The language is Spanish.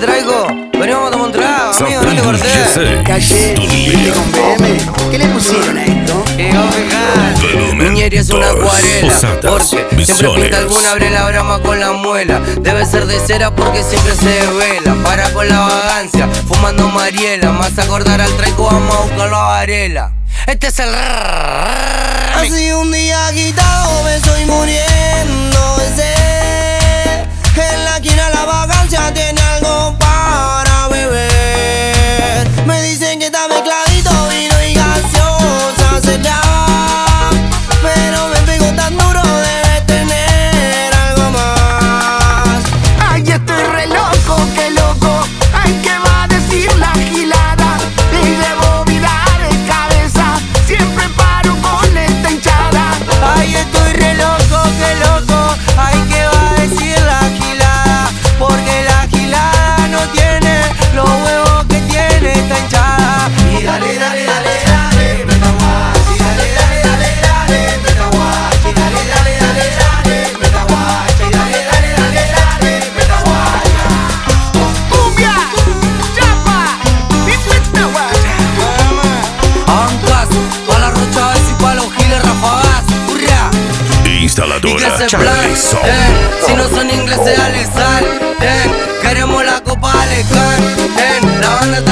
traigo? Venimos a tomar un trago, amigo, no te corté. Caché, con BM. ¿Qué le pusieron a esto? Niñería es una acuarela, porque siempre pinta alguna, abre la brama con la muela. Debe ser de cera porque siempre se vela. Para con la vagancia, fumando Mariela. Más acordar al traigo, vamos a buscarlo a Varela. Este es el Así un día agitado me estoy muriendo de sed. En la esquina la vagancia tiene algo para beber. Me dicen que está mezcladito, vino y gaseosa será. Pero me pegó tan duro, debe tener algo más. Ay, estoy re loco, qué loco. Ay, ¿qué va a decir la gilada? Y debo mirar de cabeza, siempre paro con esta hinchada. Ay, estoy re loco, qué loco. Ay, ¿qué va a decir la gilada? Porque la gilada no tiene los huevos que tiene esta hinchada. Y dale, dale, dale, dale, meta guachi. Dale, dale, dale, dale, meta guachi. Dale, dale, dale, dale, meta guachi. Dale, dale, dale, dale, meta guachi. ¡Cumbia! ¡Chapa! ¡Y meta guacha! Hagan caso, pa' la Rocha y pa' los giles rafagazo. ¡Hurra! ¿Y qué Instaladora es el plan? Charlie Son. Si no son ingleses, dale sal. Queremos la copa Alejandro. La banda está